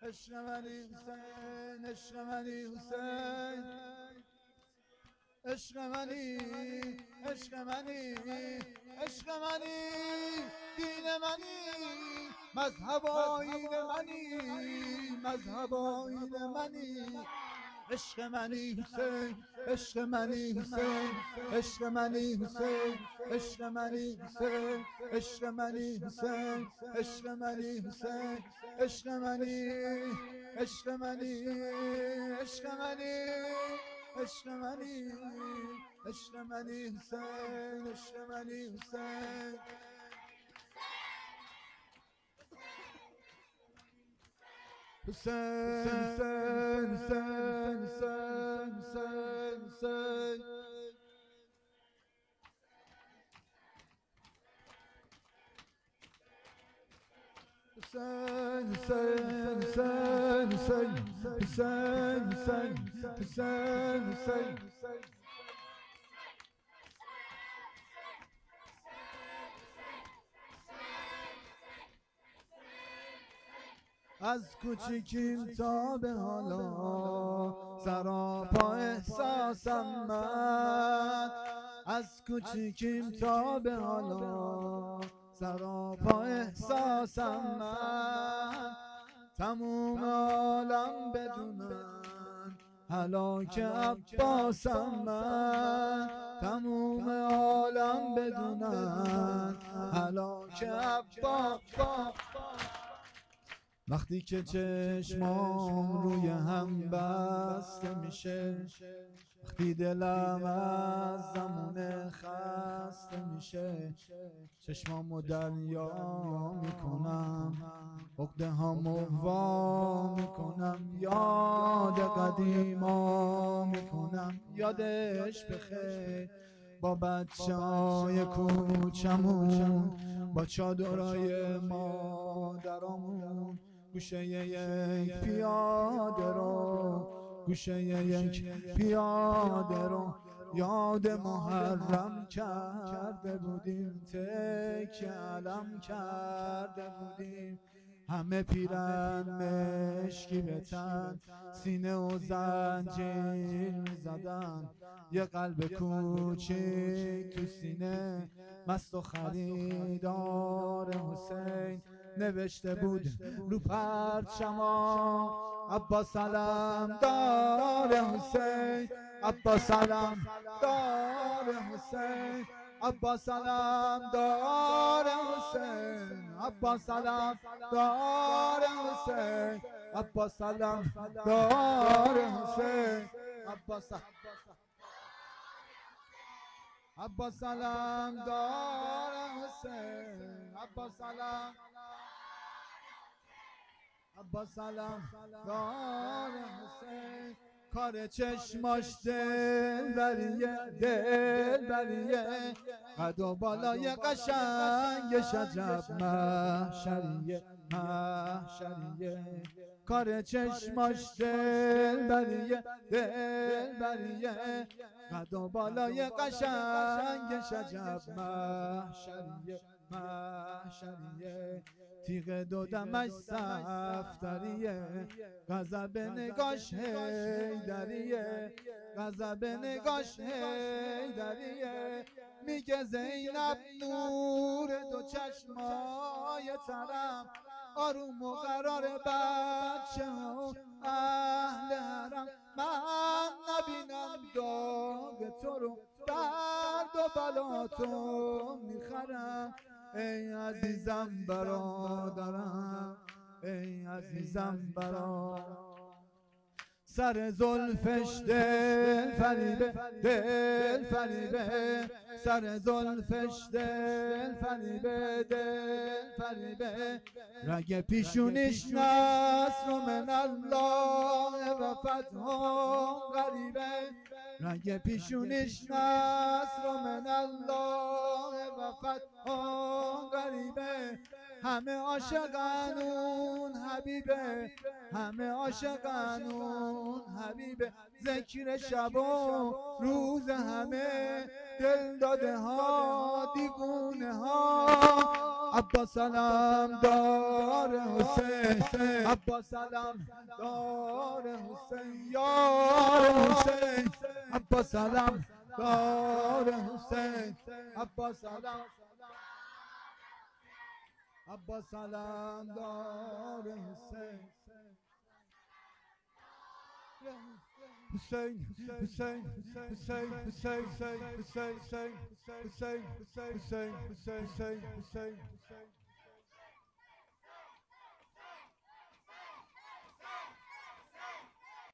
عشق منی حسین، عشق منی حسین، عشق منی، عشق منی، عشق منی، دین منی، مذهب آیین منی، مذهب آیین منی. عشق منی حسین، عشق منی حسین، عشق منی حسین، عشق منی حسین، عشق منی حسین، عشق منی حسین، عشق منی، عشق منی، عشق منی، عشق منی، عشق منی حسین، عشق منی حسین. حسین حسین حسین حسین حسین حسین حسین حسین حسین حسین حسین حسین حسین. از کوچیکیم تا به حالا سراپا احساسم من، از کوچیکیم تا به حالا سراپا احساسم من. تموم عالم بدونن هلاک عباسم من، تموم عالم بدونن هلاک عباس. وقتی که چشمام روی هم بسته میشه، وقتی دلم از زمان خسته میشه، چشمامو دریا میکنم، عقده هامو وا میکنم، یاد قدیما میکنم، یادش بخیر با بچه‌های کوچمون، با چادرای مادرامون، گوشه یک پیاده رو، گوشه یک پیاده رو یاد محرم کرده بودیم، تکیه علم کرده بودیم. همه پیرن مشکی به تن، سینه و زنجیر میزدن، یه قلب کوچیک تو سینه مست و خریدار حسین. نوشته بود رو پرچما عباس علم دار حسین، عباس علم دار حسین، عباس علم دار حسین، عباس علم دار حسین، عباس علم دار حسین، عباس علم دار حسین، عباس علم، عباس علم دار حسین. کار چشماش دل بریه، قد و بالای قشنگش عجب محشریه، کار چشماش دل بریه، قد و بالای قشنگش عجب محشریه، تیغ دو دمش صفتریه، غضب نگاش حیدریه، غضب نگاش حیدریه. میگه زینب نور دو چشمای ترم، آروم و قرار بچه ها اهل حرم، من نبینم داغ تو رو، درد و بلا تو میخرم. ای عزیزم برادرم، ای عزیزم برادرم. سر زلفش دل فریبه، دل فریبه، سر زلفش دل فریبه، دل فریبه. رگ پیشونیش نصر من الله و فتح غریبه، رگ پیشونیش نصر من الله و فتح غریبه. همه عاشقانون حبیبه، همه عاشقانون حبیبه. ذکر شب و روز همه دل داده ها دیوونه ها. عباس سلام دار حسین، عباس سلام دار حسین، یار حسین. عباس سلام دار حسین، عباس سلام، عباس سلام دار حسین. حسین حسین حسین حسین حسین حسین حسین حسین حسین حسین حسین حسین.